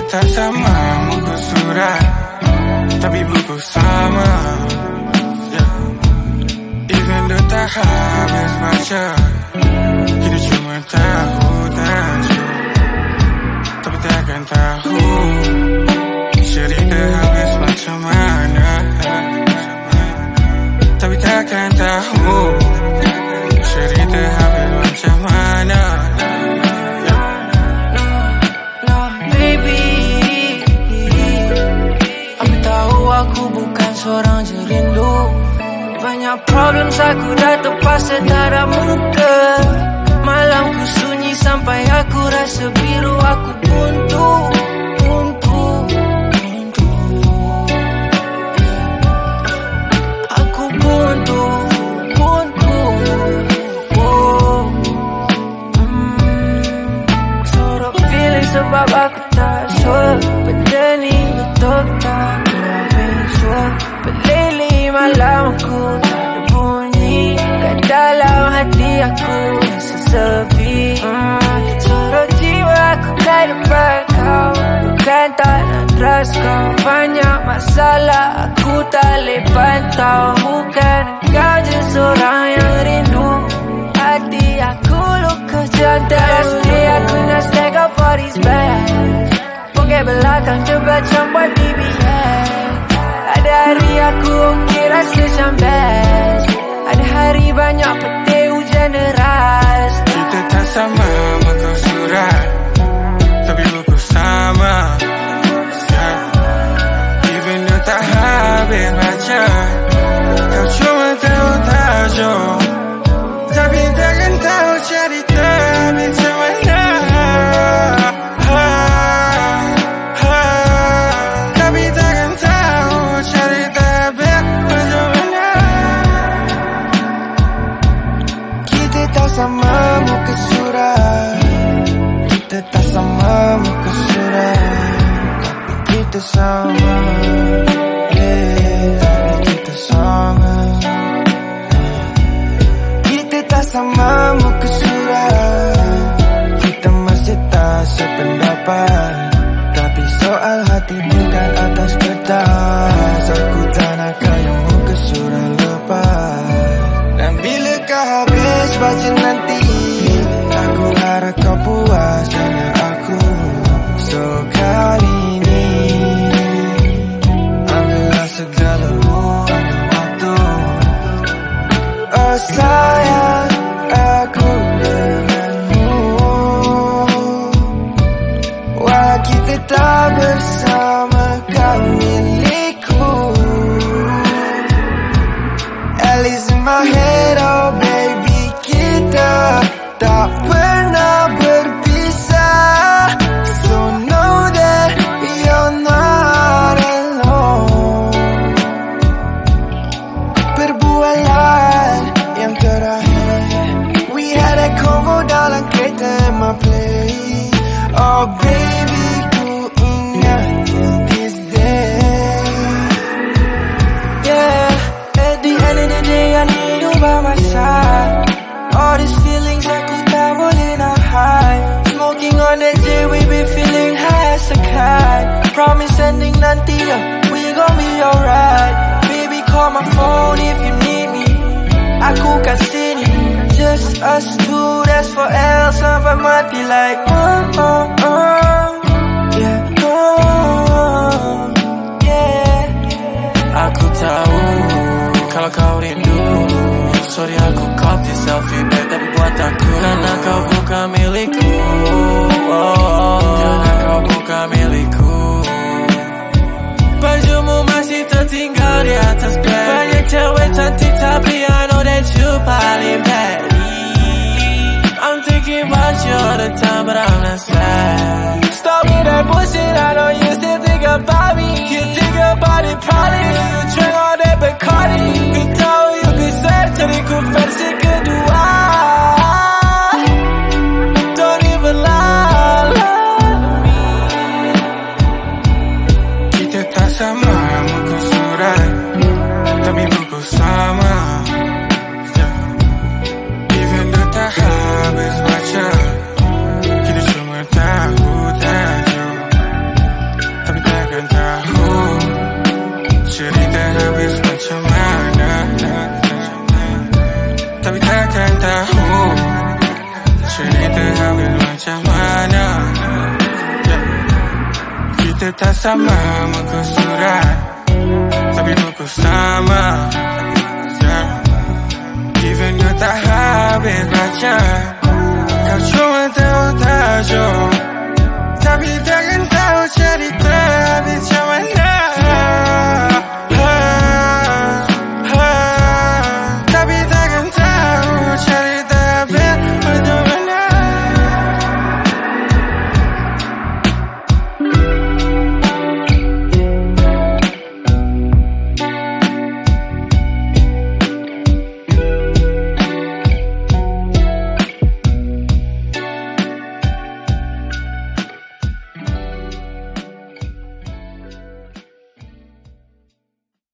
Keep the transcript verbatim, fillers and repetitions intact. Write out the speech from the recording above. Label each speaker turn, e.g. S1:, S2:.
S1: tak sama muka surat, tapi buku sama. Yeah. Even though tak habis baca, kita cuma tahu tajuk, tapi takkan tahu cerita habis macam mana. Tapi takkan tahu cerita habis macam mana.
S2: Aku bukan seorang jerindu. Banyak problems aku dah terpaksa tak ada muka. Malamku sunyi sampai aku rasa biru. Aku buntu, buntu, buntu. Aku buntu, buntu. Oh. Hmm. Sort of feeling sebab aku tak sure benda ni betul tak. But lately malam aku tak ada bunyi. Kat dalam hati aku rasa sepi. hmm, Sorot jiwa aku kat depan kau. Bukan tak nak trust kau. Banyak masalah aku tak boleh pantau. Bukan kau je seorang yang rindu. Hati aku luka jantan. Asli aku nak stack up all these bags. Poket belakang terbaca buat B B S. Ada hari aku okey rasa macam best. Ada hari banyak petir hujan deras.
S1: Kita tak sama muka surat, tapi buku sama. Yeah. Even though tak habis baca, kau cuma tahu tajuk, tapi takkan tahu cerita macam mana.
S3: Sama muka surat, kita tak sama muka surat, tapi kita sama. Yeah, tapi kita sama. Kita tak sama muka surat, kita masih tak sependapat, tapi soal hati bukan atas kertas. Aku tak nak kaya muka surat lepas. Dan bila kau habis baca nanti, aku harap kau puas dengan aku. So kali ini ambillah segala ruang waktu. Oh sayang, aku denganmu. Wah kita tak bersama, kau milikku. At least in my head, oh baby, kita tak pernah berpisah. So know that you're not alone. Perbualan yang terakhir, we had a convo dalam kereta in my place. Oh baby, ku ingat till this day. Yeah, at the end of the day I need you by my side. All these feelings aku tak boleh nak hide. Smoking on that J, we be feeling high as a kite. Promise ending nanti, yeah, we gon' be alright. Baby call my phone if you need me, aku kat sini. Just us two, that's for L sampai mati like oh oh oh. Yeah, oh yeah.
S2: Aku tahu kalau kau rindu. Sorry aku copy selfie back, tapi buat aku karena kau bukan milikku. Oh, karena kau bukan milikku. Bajumu masih tertinggal di atas bed. Banyak cewek cantik tapi I know that you paling bad. I'm thinking about you all the time but I'm not sad. Stop with that bullshit, I know you still think about me. You think about it probably. You drink all that Bacardi. You tahu you bisa cariku versi kedua. Don't even lie to me.
S1: Kita tak sama muka surat, tapi buku sama. Yeah. Even though tak habis baca, kita cuma tahu tajuk, Kita tak sama muka surat, tapi buku sama, yeah. Even kau tak habis baca, kau cuma tahu tajuk, tapi tak